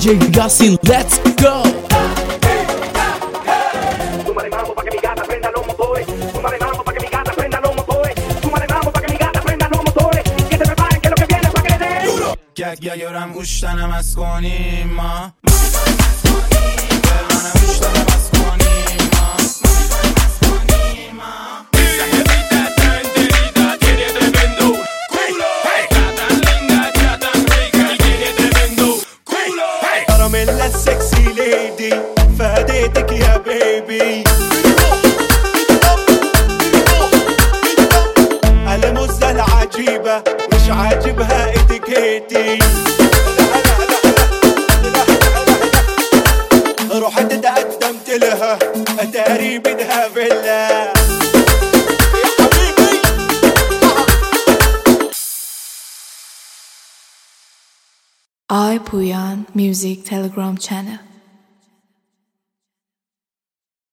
DJ Yasin, let's go. Súmale mambo pa' que mi gata prenda los motores. Súmale mambo pa' que mi gata prenda los motores. Súmale mambo pa' que mi gata prenda los motores. Que se preparen que lo que viene es pa' que le den duro. Ya görem uçtanım az konima. كراميلا سكسي ليدي فاديتك يا بيبي المزة العجيبة مش عاجبها اتيكيتي رحت تقدمت لها اتاري بدها فيلا يا حبيبي. I Puyan Music Telegram channel.